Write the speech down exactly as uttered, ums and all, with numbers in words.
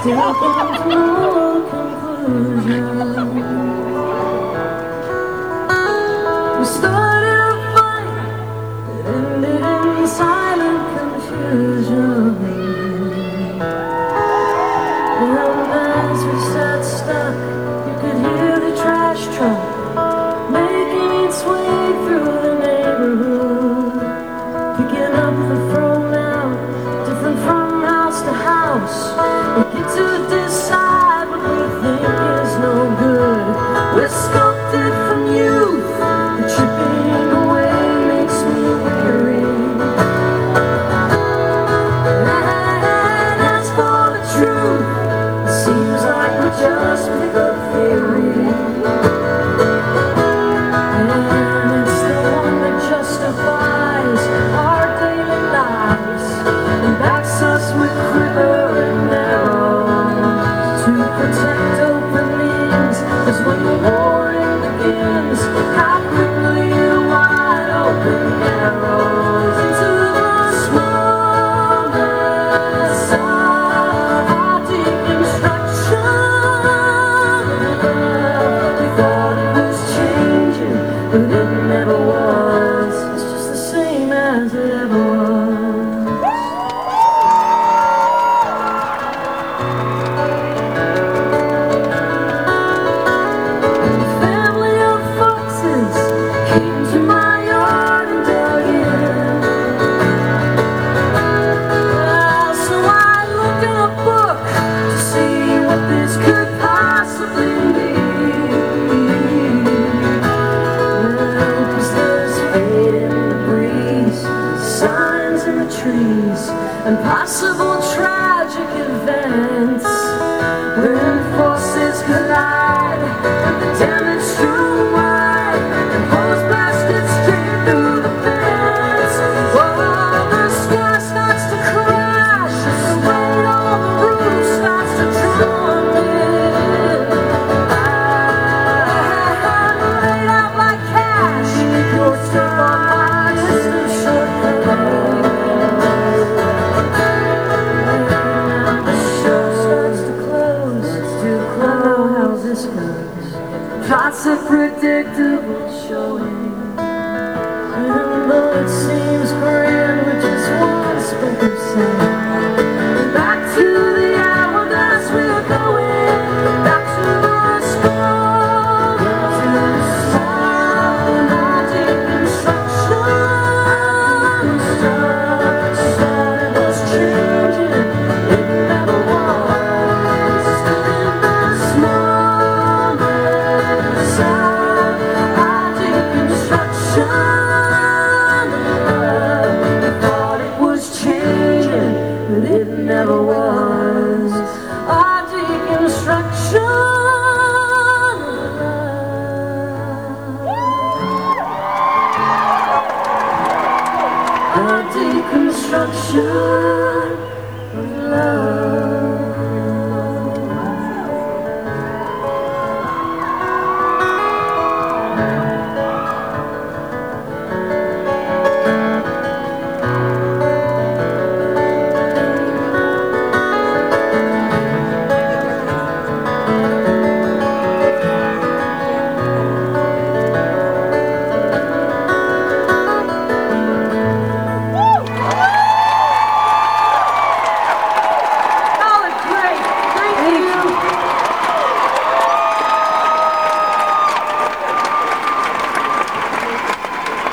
still come to no conclusion. We started a fight that ended in silent confusion. And as we sat stuck, you could hear the trash truck making its way through the neighborhood, picking up the thrown out, different from house to house. We get to decide what we think is no good. We're sculpted from youth, the chipping away makes me weary. And as for the truth, it seems like we just pick up theory. And it's the one that justifies our daily lives and backs us with quiver and arrows to protect openings. 'Cause when the warring begins, how quickly the wide open arrows into the smallness of our deconstruction. We thought it was changing, but it never was. It's just the same as it ever was. A family of foxes came to my yard and dug in. Ah, so I looked in a book to see what this could possibly mean. Well, 'cause there's fate in the breeze, signs in the trees, and possible tragic events when forces collide and the damage too wide and holes blasted straight through the fence. Oh, the sky starts to crash as the weight on the roof starts to drum in. I'm laid out like cash, you're still on my distant shortcut. The show starts to close, it's too close. How this goes, plots are predictable showing. And though it seems grand with just one speck of sand, back to the hourglass we're going, back to the small, to the small, our deconstruction. Started was changing, it never was. In the smallness of our deconstruction. We thought it was changing, but it never was. Our deconstruction. Our deconstruction of love.